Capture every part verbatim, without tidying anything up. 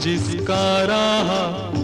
जिसका रहा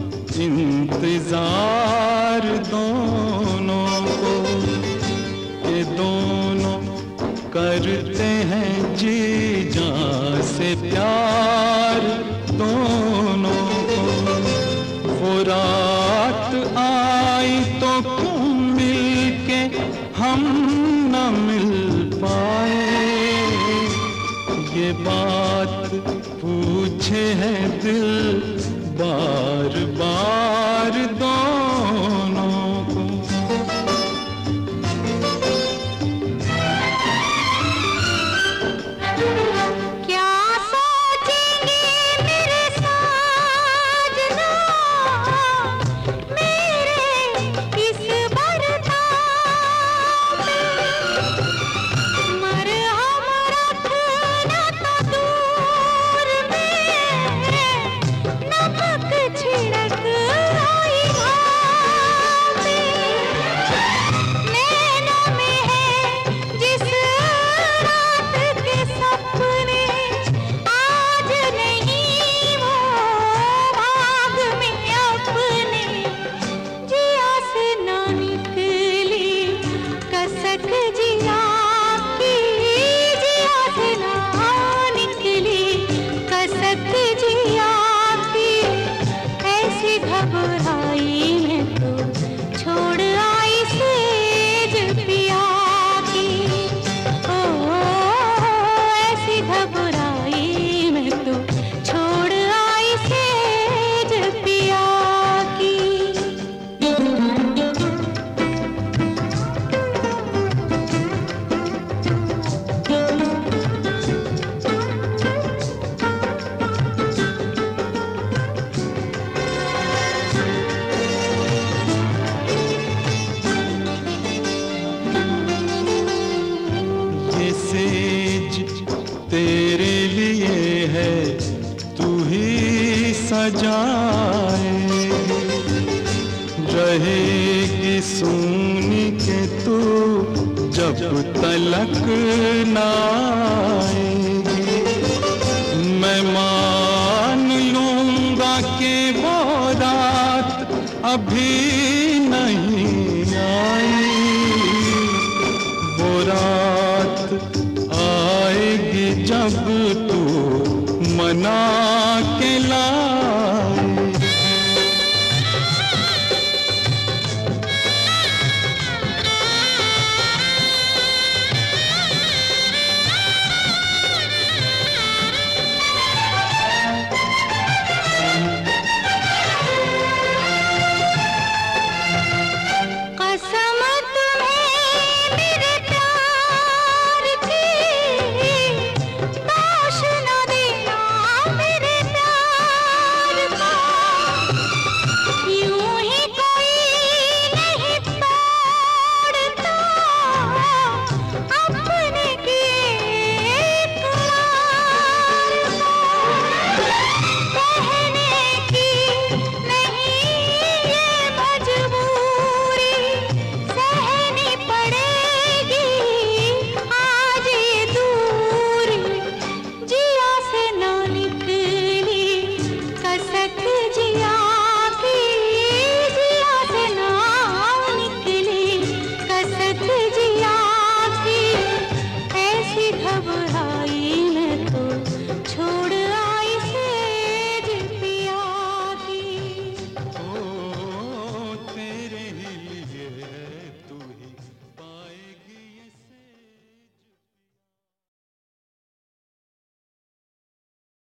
इंतजार दोनों को, ये दोनों करते हैं जी जान से प्यार दोनों को। वो रात आई तो क्यों मिलके हम न मिल पाए, ये बात पूछे है दिल बार बार दोनों को। क्या सोचेंगे मेरे साजना, मेरे इस बर्ताव में। मरहम रखना तो दूर में, नमक छिड़क आई घाव में। नैनों में है जिस रात के सपने, आज नहीं वो भाग में अपने। जिया से ना निकली कसक जिया की, जिया से ना निकली कसक जिया की। ऐसी घबराई मैं तो छोड़ आई सेज पिया की। ओ ऐसी घबराई मैं तो छोड़ आई सेज पिया की। ये सेज तेरे लिए है, तू ही सजाए। रहेगी सुनी के तू जब तलक ना आएगी। मैं मान लूंगा कि वो रात अभी नहीं आई, वो रात आएगी जब तू मना के लाए। कसम तुम्हें मेरे प्यार की, दोष न देना मेरे प्यार का। यूं ही कोई नहीं तोड़ता अपने किए करार को। कहने की नहीं ये मजबूरी, सहनी पड़ेगी आज ये दूरी। जिया से ना निकली कसक जिया